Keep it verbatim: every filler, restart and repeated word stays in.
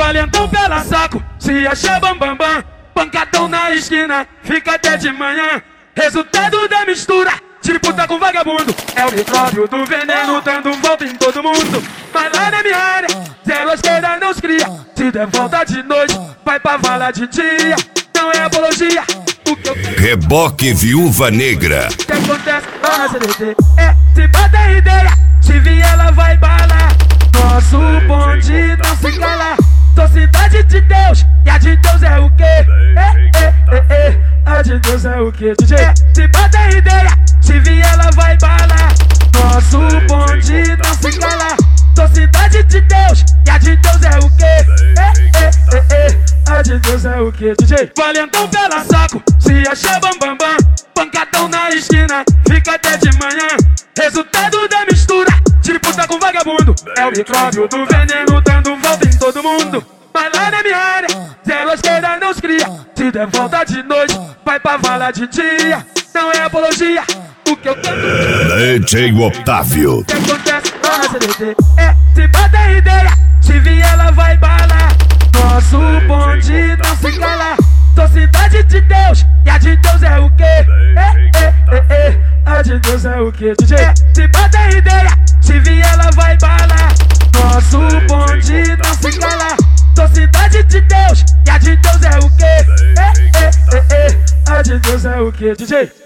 Valentão pela saco, se acha bambambam bam, bam. Pancadão na esquina, fica até de manhã. Resultado da mistura de puta com vagabundo é o micróbio do veneno dando volta em todo mundo. Mas lá na minha área, zero esquerda não se cria. Se der volta de noite, vai pra vala de dia. Não é apologia, o que eu quero. Reboque Viúva Negra. O que acontece lá na C D T é se bata ideia, se vier ela vai balar. Nosso bonde não se cala. Sou cidade de Deus, e a de Deus é o quê? É, é, é, é. A de Deus é o quê, D J? É, se bata ideia, se vier ela vai balar. Nosso bonde não se cala. Sou cidade de Deus, e a de Deus é o quê? É, é, é, é. A de Deus é o quê, D J? Valentão pela saco, se acha bambambam bam, bam. Pancadão na esquina, fica até de manhã. Resultado da mistura de puta com vagabundo é o micróbio do veneno dando volta em todo mundo. Mas lá na minha área, zero esquerda não se cria. Se der volta de noite, vai pra vala de dia. Não é apologia, o que eu canto. D J Otávio. O que acontece lá na C D T é se bata ideia, se vier ela vai balar. Nosso bonde não se cala. Sou cidade de Deus, e a de Deus é o quê? É, é, é, é. A de Deus é o quê, D J? É, se bata ideia, se vier ela vai balar. Nosso bonde não se cala. Sou cidade de Deus, e a de Deus é o quê? É, é, é, é. A de Deus é o quê, D J?